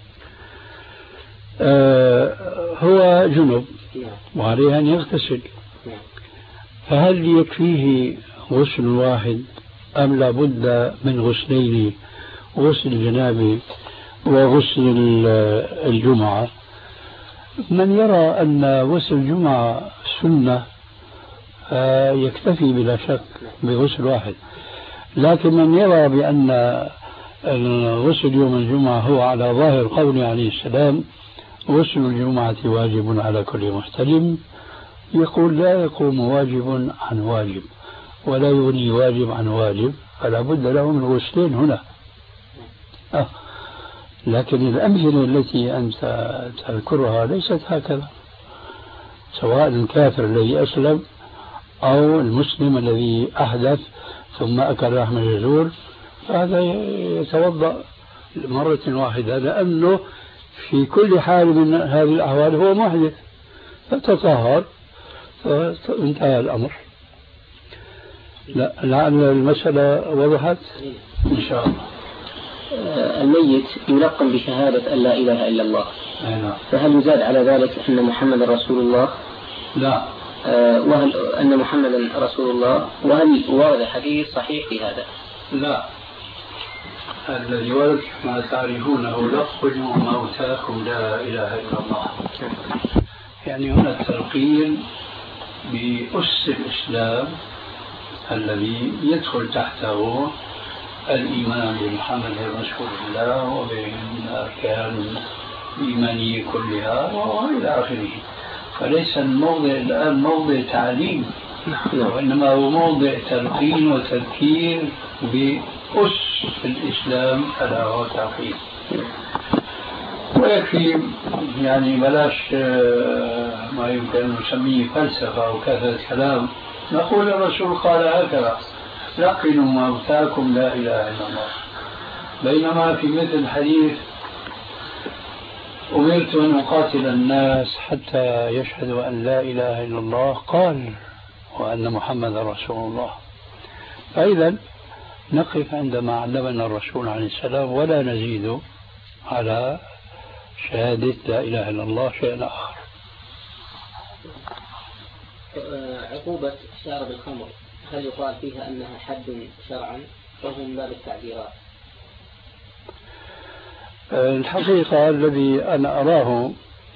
آه هو جنب وعليه أن يغتسل، فهل يكفيه غسل واحد أم لا بد من غسلين، غسل الجنابة وغسل الجمعة؟ من يرى أن غسل الجمعة سنة آه يكتفي بلا شك بغسل واحد، لكن من يرى بأن غسل يوم الجمعة هو على ظاهر قوله عليه السلام غسل الجمعة واجب على كل محتلم، يقول لا يقوم واجب عن واجب ولا يغني واجب عن واجب، فلا بد له من غسلين هنا. آه. لكن الأمثلة التي أنت تذكرها ليست هكذا، سواء الكافر الذي أسلم أو المسلم الذي أحدث ثم أكل لحم الجزور، فهذا يتوضأ مرة واحدة لأنه في كل حال من هذه الأحوال هو محدث فتطهر فانتهى الأمر. لا لعل المسألة وضحت إن شاء الله. الميت يلقن بشهادة أن لا إله إلا الله، فهل يزاد على ذلك أن محمد رسول الله؟ لا. وهل أن محمدا رسول الله، وهل ورد حديث صحيح في هذا؟ لا. الذي ورد ما تعرفونه لقنوا موتاكم لا إله إلا الله. يعني هنا التلقين بأس الإسلام الذي يدخل تحته الإيمان بمحمد رسول الله وبالأركان الإيمانية كلها وإلى آخره. فليس الموضع الآن موضع تعليم، وإنما هو موضع تلقين وتذكير بأس الإسلام ألا هو التوحيد. ويكفي يعني بلاش ما يمكن أن نسميه فلسفة أو كثرة كلام، نقول الرسول قال هكذا لقنوا موتاكم لا إله إلا الله. بينما في مثل الحديث أمرت أن أقاتل الناس حتى يشهدوا أن لا إله إلا الله قال وأن محمد رسول الله. فإذا نقف عندما علمنا الرسول عليه السلام ولا نزيد على شهادة لا إله إلا الله شيئا آخر. عقوبة شارب الخمر هل يقال فيها أنها حد شرعا وهو من باب التعبيرات؟ الحقيقة الذي أنا أراه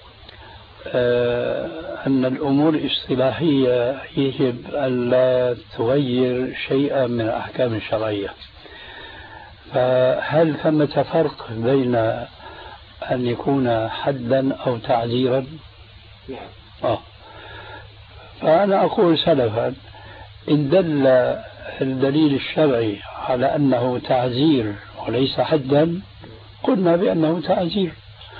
أن الأمور الاصطلاحية يجب أن لا تغير شيئا من الأحكام الشرعية. فهل ثمة فرق بين أن يكون حدا أو تعزيرا؟ نعم. آه. فأنا أقول سلفا إن دل الدليل الشرعي على أنه تعزير وليس حدا قلنا بأنه تعزير.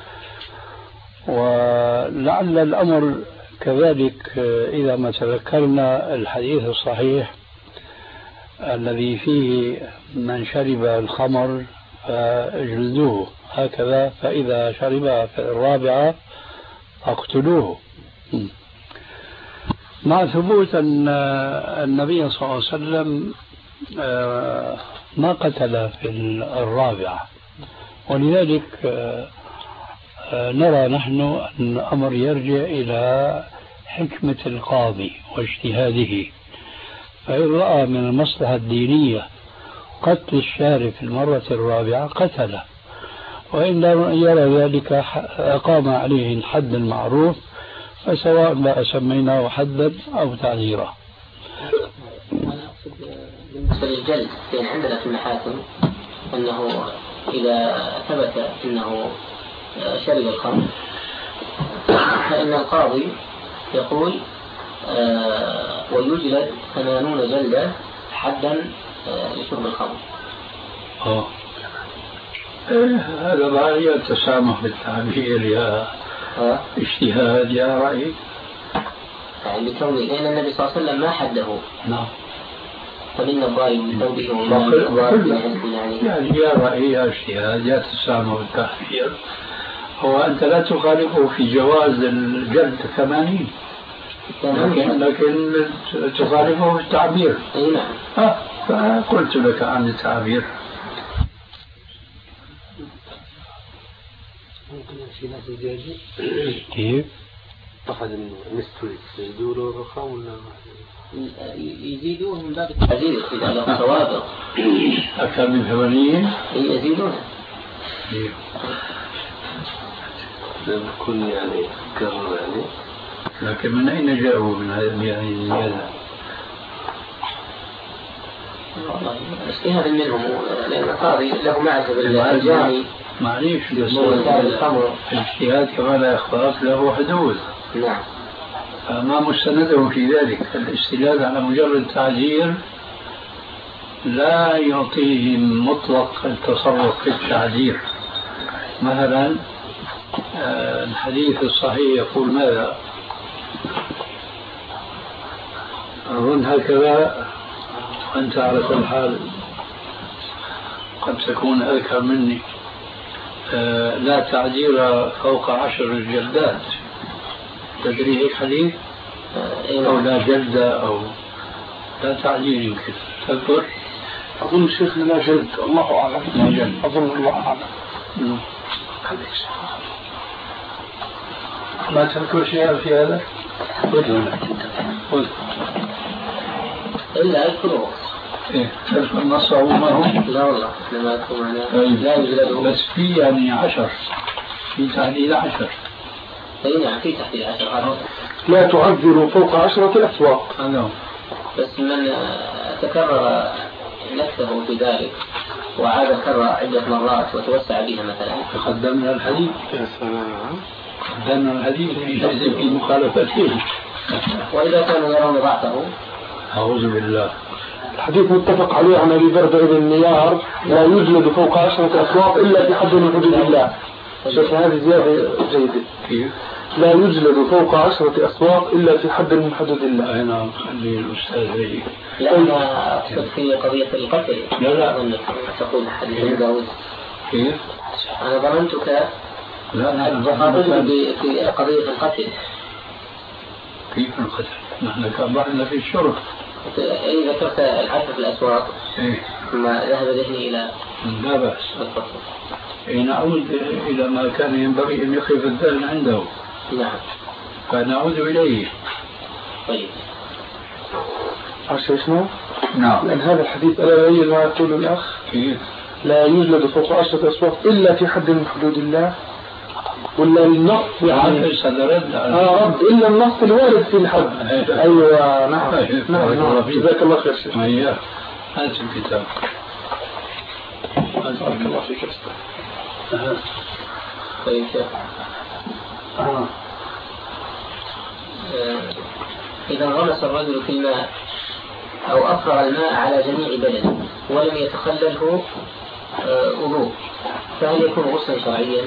ولعل الأمر كذلك إذا ما تذكرنا الحديث الصحيح الذي فيه من شرب الخمر فاجلدوه هكذا، فإذا شرب في الرابعة فاقتلوه، مع ثبوت أن النبي صلى الله عليه وسلم ما قتل في الرابعة. ولذلك نرى نحن أن الأمر يرجع إلى حكمة القاضي واجتهاده، فإن رأى من المصلحة الدينية قتل الشارب في المرة الرابعة قتله، وإن يرى ذلك أقام عليه الحد المعروف، فسواء ما سميناه حدا أو تعزيرا. أنا أقصد بالنسبة للجلد كان عندنا في المحاكم أنه إذا ثبت أنه شرب الخمر فإن القاضي يقول آه ويجلد ثمانون جلدة حدا آه لشرب الخمر. آه. إيه هذا بقى يا تسامح بالتعبير يا آه. اجتهاد يا رأي، يعني بكونه لأن النبي صلى الله عليه وسلم ما حده. نعم. فمن الضارب بثوبه ومن يعني يا رأي يا اجتهاد يا تسامح بالتعبير. هو أنت لا تخالفه في جواز الجلد ثمانين، لكن لكن تخالفه في التعبير. اي نعم. آه فقلت لك عن التعبير. كيف؟ أحد المستوي يزيدوا له الرخام ولا يزيدوه من باب التعزير إذا له صوابغ أكثر من ثمانين يزيدونه. لم يكن يعني كرر يعني. لكن من أين جاءوا من هذه يعني الزيادة؟ والله اجتهاد منهم، لأن القاضي له معرفة بالجاني. معليش الاجتهاد كما لا يخفاك له حدود. نعم. فما مستنده في ذلك. الاستدلال على مجرد التعزير لا يعطيه مطلق التصرف في التعزير. مثلا الحديث الصحيح يقول ماذا؟ أظن هكذا، وأنت على كل حال قد تكون أذكر مني. لا تعزير فوق عشر جلدات، تدري هيك حديث؟ أو لا جلدة أو لا تعزير يمكن تذكر؟ أظن شيخنا لا جلد، الله أعلم. لا جلد، أظن الله أعلم. ما تذكر شيئا في هذا؟ قل. إلا أذكره. إيه تذكر نصه وما هو؟ لا والله لما أذكر معنا. طيب لا يوجد، بس في يعني عشر، في تعديل عشر. أي نعم في تحديد عشر عشر. لا تعذر فوق عشرة أسواق. هذا. بس من تكرر نفسه في ذلك وعاد كرر عدة مرات وتوسع بها مثلا. قدمنا الحديث. يا سلام. قدمنا الحديث في جزء في مخالفته. وإذا كانوا يرون ضعفه. أعوذ بالله. الحديث متفق عليه عن أبي بردة بن نيار لا يجلد فوق عشرة أسواق إلا في حد من حدود الله. شوف هذه زيادة جيدة. كيف؟ لا يجلد فوق عشرة أسواق إلا في حد من حدود الله. أنا خلي الأستاذ هي. لا أنا أقصد في قضية القتل. لا لا. تقول حديث داود. كيف؟ أنا ظننتك. لا لا. أقصد في قضية القتل. كيف القتل؟ نحن كان رحنا في الشرب. أي ذكرت الحد في الأسواق. إيه. ثم ذهب ذهني إلى. لا بأس. نعود إلى ما كان ينبغي أن يقف الذهن عنده. نعم. فنعود إليه. طيب. عشان شنو؟ نعم. لأن هذا الحديث ألا يبين ما يقول الأخ. كيف؟ لا يجلد فوق عشرة أسواق إلا في حد من حدود الله. ولا النص يعني آه رد إلا النص الوارد في الحد. أيوة نعم نعم نعم. جزاك الله خير شيخ. أيوة. هذا الكتاب. بارك الله فيك أستاذ. طيب شيخ. آه. إذا انغمس الرجل في الماء أو أفرغ الماء على جميع بدنه ولم يتخلله وضوء فهل يكون غسلا شرعيا؟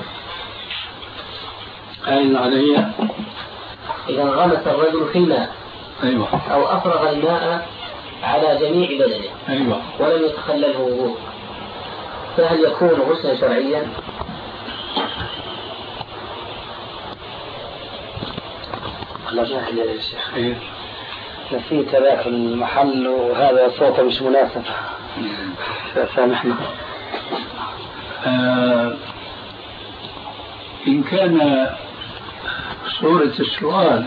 أين علي؟ إذا انغمس الرجل في الماء أيوة. أو أفرغ الماء على جميع بدنه أيوة. ولم يتخلله وضوء فهل يكون غسلا شرعيا؟ الله جاهل يا شيخ. خير. نسيت ذاك المحل وهذا صوته مش مناسب. سامحنا. آه إن كان صورة السؤال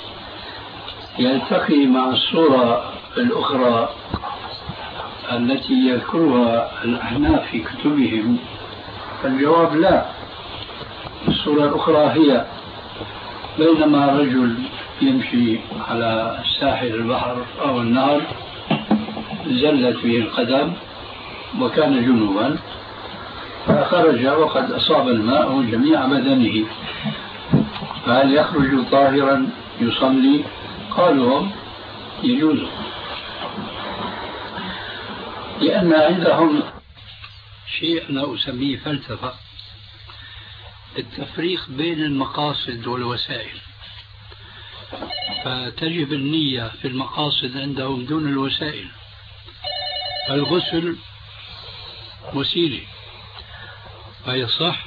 يلتقي مع الصورة الأخرى التي يذكرها الأحناف في كتبهم فالجواب لا. الصورة الأخرى هي بينما رجل يمشي على ساحل البحر أو النهر زلت به القدم وكان جنوبا فخرج وقد أصاب الماء جميع بدنه فهل يخرج طاهرا يصلي؟ قالوا يجوز لأن عندهم شيء أنا أسميه فلسفة التفريق بين المقاصد والوسائل فتجب النية في المقاصد عندهم دون الوسائل. الغسل وسيلة فيصح.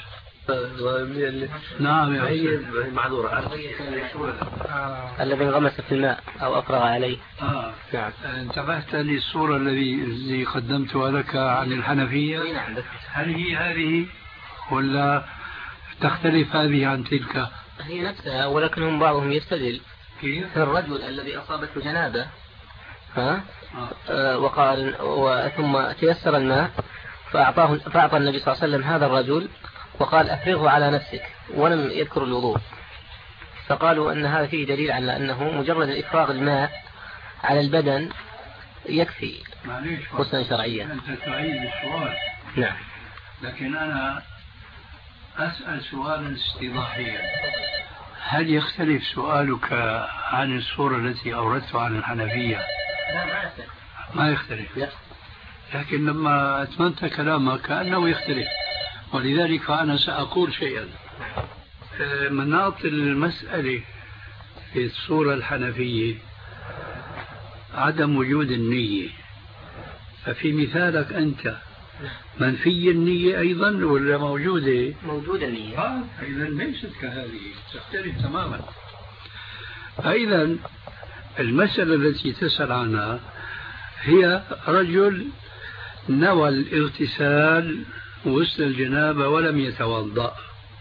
نعم يا أخي معذورة. الذي انغمس في الماء أو أفرغ عليه. آه. نعم. انتبهت للصورة الذي الذي قدمتها لك عن الحنفية. هل هي هذه ولا تختلف هذه عن تلك؟ هي نفسها ولكنهم بعضهم يستدل في الرجل الذي أصابته جنابة ها آه. وقال وثم تيسر الماء فأعطاه فأعطى النبي صلى الله عليه وسلم هذا الرجل وقال أفرغه على نفسك ولم يذكر الوضوء فقالوا أن هذا فيه دليل على أنه مجرد إفراغ الماء على البدن يكفي غسلا شرعيا. أنت تعيد السؤال. نعم. لكن أنا أسأل سؤالا استيضاحيا. هل يختلف سؤالك عن الصورة التي أوردتها عن الحنفية؟ لا ما يختلف. ما يختلف. لكن لما أتممت كلامك كأنه يختلف ولذلك فأنا سأقول شيئا. مناط المسألة في الصورة الحنفية عدم وجود النية ففي مثالك أنت منفي النية أيضا ولا موجودة؟ موجودة النية. آه إذا ليست كهذه تختلف تماما. فإذا المسألة التي تسأل عنها هي رجل نوى الاغتسال وسط الجنابة ولم يتوضأ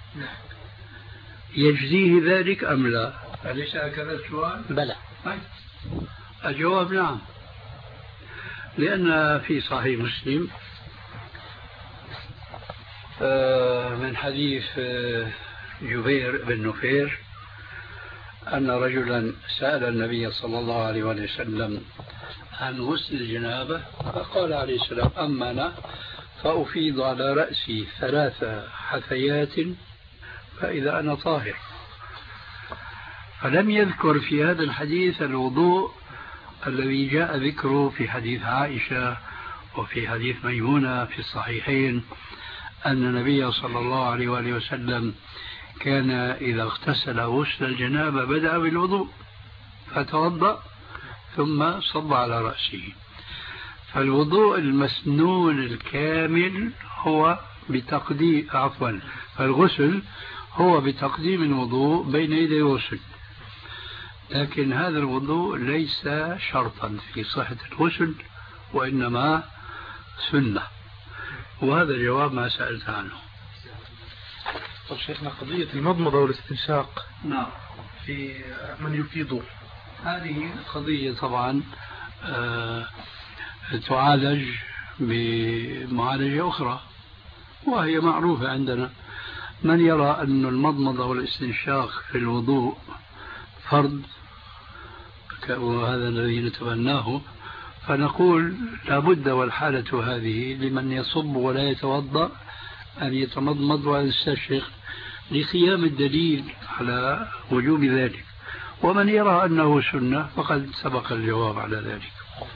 يجزيه ذلك أم لا؟ أليس هكذا السؤال؟ بلى. الجواب نعم لأن في صحيح مسلم من حديث جبير بن نفير أن رجلا سأل النبي صلى الله عليه وسلم عن غسل الجنابة فقال عليه السلام أما أنا فأفيض على رأسي ثلاث حثيات فإذا أنا طاهر. فلم يذكر في هذا الحديث الوضوء الذي جاء ذكره في حديث عائشة وفي حديث ميمونة في الصحيحين أن النبي صلى الله عليه وآله وسلم كان إذا اغتسل غسل الجنابة بدأ بالوضوء فتوضأ ثم صب على رأسه. فالوضوء المسنون الكامل هو بتقديم عفوا فالغسل هو بتقديم الوضوء بين يدي الغسل لكن هذا الوضوء ليس شرطا في صحة الغسل وإنما سنة وهذا جواب ما سألت عنه. طب شيخنا قضية المضمضة والاستنشاق نعم في من يفيض هذه قضية طبعا آه تعالج بمعالجة أخرى وهي معروفة عندنا. من يرى أن المضمضة والاستنشاق في الوضوء فرض وهذا الذي نتبناه فنقول لابد والحالة هذه لمن يصب ولا يتوضأ أن يتمضمض ويستنشق لقيام الدليل على وجوب ذلك. ومن يرى أنه سنة فقد سبق الجواب على ذلك.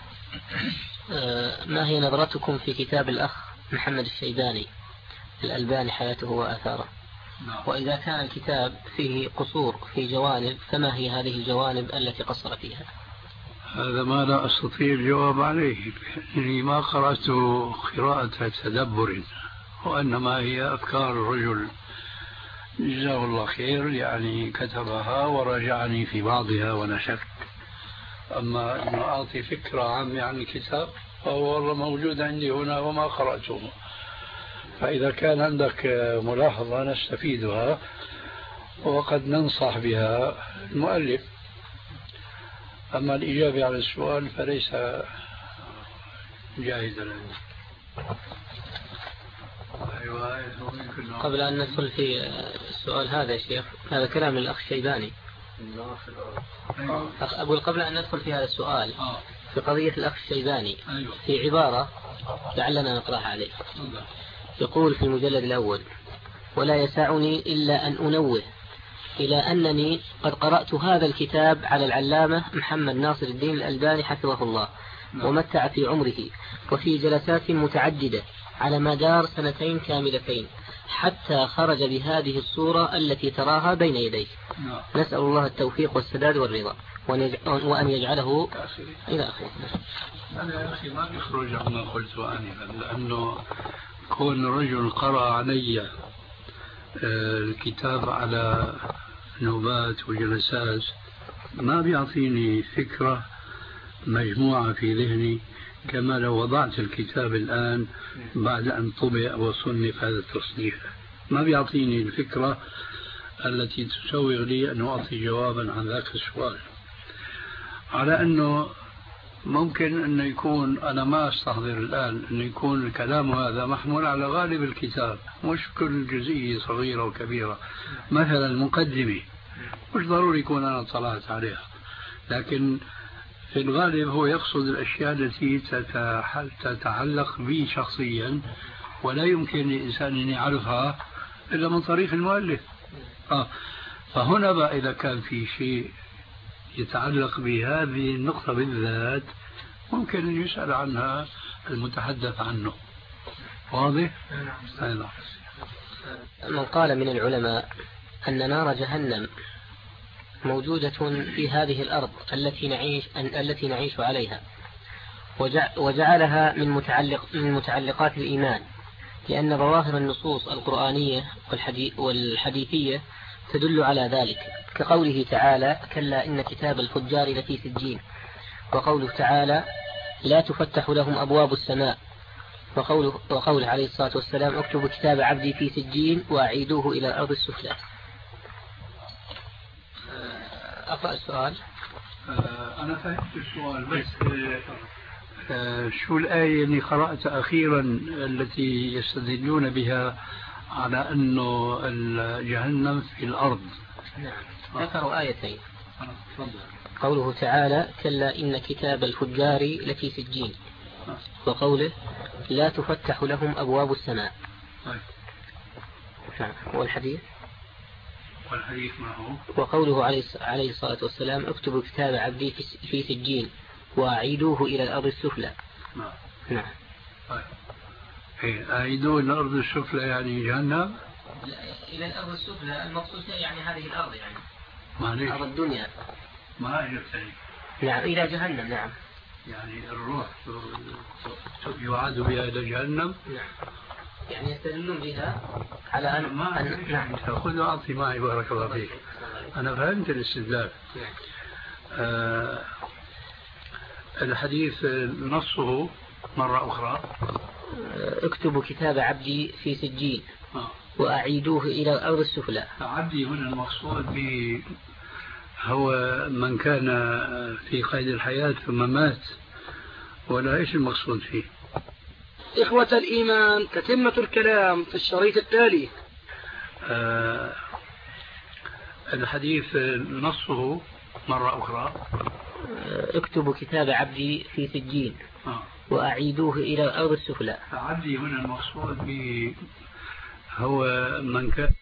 ما هي نظرتكم في كتاب الأخ محمد الشيباني الألباني حياته وآثاره؟ وإذا كان الكتاب فيه قصور في جوانب فما هي هذه الجوانب التي قصر فيها؟ هذا ما لا أستطيع الجواب عليه، لأنني ما قرأت قراءة تدبر، وإنما هي أفكار الرجل جزاه الله خير، يعني كتبها وراجعني في بعضها ونشرت. أما أن أعطي فكرة عامة عن الكتاب فهو والله موجود عندي هنا وما قرأته، فإذا كان عندك ملاحظة نستفيدها وقد ننصح بها المؤلف. أما الإجابة على السؤال فليس جاهزا لنا. قبل أن ندخل في السؤال هذا يا شيخ، هذا كلام الأخ الشيباني. أقول قبل أن ندخل في هذا السؤال في قضية الأخ الشيباني في عبارة لعلنا نقرأها عليه. يقول في المجلد الأول: ولا يسعني إلا أن أنوه إلى أنني قد قرأت هذا الكتاب على العلامة محمد ناصر الدين الألباني حفظه الله ومتع في عمره، وفي جلسات متعددة على مدار سنتين كاملتين، حتى خرج بهذه الصورة التي تراها بين يديك. نسأل الله التوفيق والسداد والرضا وأن يجعله إلى آخره. أنا يا أخي ما بيخرج عما قلت آنفا، لأنه كون رجل قرأ علي الكتاب على نوبات وجلسات ما بيعطيني فكرة مجموعة في ذهني كما لو وضعت الكتاب الآن بعد أن طبع وصنف هذا التصنيف. ما بيعطيني الفكرة التي تسوغ لي أن أعطي جوابا عن ذاك السؤال. على أنه ممكن أن يكون، أنا ما أستحضر الآن أن يكون الكلام هذا محمول على غالب الكتاب، مش كل جزئية صغيرة وكبيرة. مثلا المقدمة مش ضروري يكون أنا طلعت عليها، لكن في الغالب هو يقصد الأشياء التي تتعلق بي شخصيا ولا يمكن لإنسان أن يعرفها إلا من طريق المؤلف. آه. فهنا بقى إذا كان في شيء يتعلق بهذه النقطة بالذات ممكن أن يسأل عنها المتحدث عنه. واضح؟ نعم. من قال من العلماء أن نار جهنم موجودة في هذه الأرض التي نعيش التي نعيش عليها، وجعلها من متعلق من متعلقات الإيمان، لأن ظواهر النصوص القرآنية والحديثية تدل على ذلك، كقوله تعالى: كلا إن كتاب الفجار لفي سجين، وقوله تعالى: لا تفتح لهم أبواب السماء، وقوله, وقوله عليه الصلاة والسلام: اكتبوا كتاب عبدي في سجين وأعيدوه إلى الأرض السفلى. أقرأ السؤال. أنا فهمت السؤال، بس شو الآية اللي قرأت أخيرا التي يستدلون بها على أنه جهنم في الأرض؟ نعم، ذكروا آيتين. قوله تعالى: كلا إن كتاب الفجار لفي سجين، وقوله: لا تفتح لهم أبواب السماء. نعم. والحديث والحديث ما هو؟ وقوله عليه الصلاة والسلام: اكتبوا كتاب عبدي في سجين وأعيدوه إلى الأرض السفلى. نعم. نعم. طيب، أعيدوه إلى الأرض السفلى يعني جهنم؟ إلى الأرض السفلى المقصود يعني هذه الأرض، يعني معليش أرض الدنيا. ما أجبتني. نعم، إلى جهنم. نعم، يعني الروح يعاد بها إلى جهنم. نعم، يعني يستدلون بها على أن ما أن... نعم. خذ أعطي معي بارك الله فيك. أنا فهمت الاستدلال. نعم. آه الحديث نصه مرة أخرى: اكتبوا كتاب عبدي في سجين آه. وأعيدوه إلى الأرض السفلى. عبدي هنا المقصود به هو من كان في قيد الحياة ثم مات، ولا إيش المقصود فيه؟ إخوة الإيمان، تتمة الكلام في الشريط التالي. آه الحديث نصه مرة أخرى: اكتبوا كتاب عبدي في سجين آه. وأعيدوه إلى الأرض السفلى. عبدي هنا المقصود به هو من كان